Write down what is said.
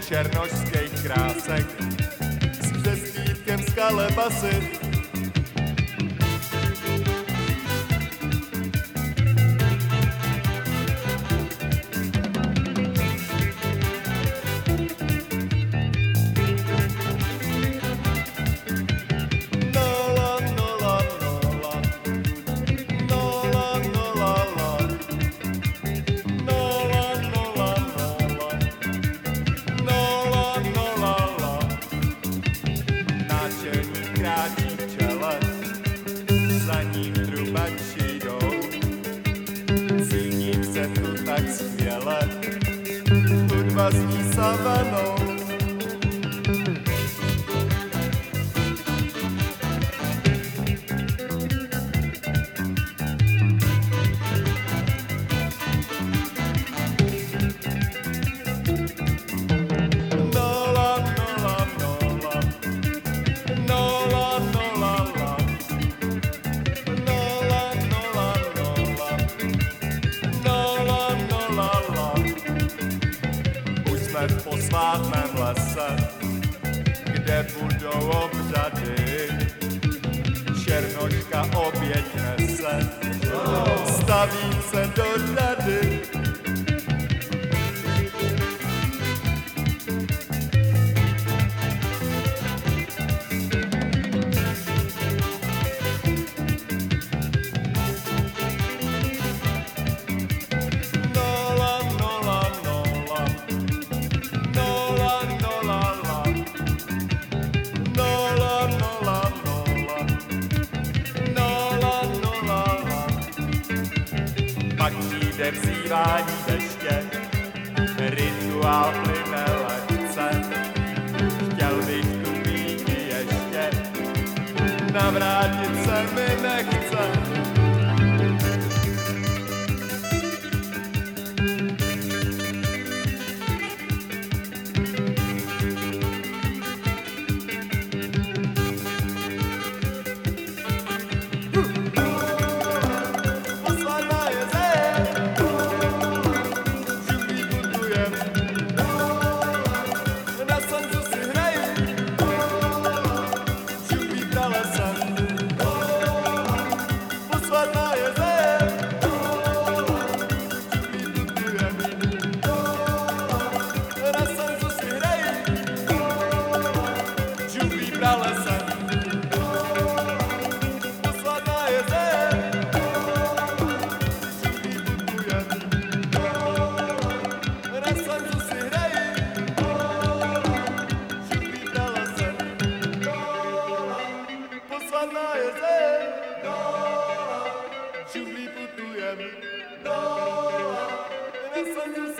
černošských krásek s přestívkem z Kalebasy. Za ním trubači jdou, cíním se tu tak skvěle, hudba zní savanou. V posvátném lese, kde budou obřady, černoška oběť nese, staví se do řady. Pak přijde vzývání deště, rituál plyne lehce. Chtěl bych tu být ještě, navrátit se mi nechce. Šuplí putujeme, dola, na slunce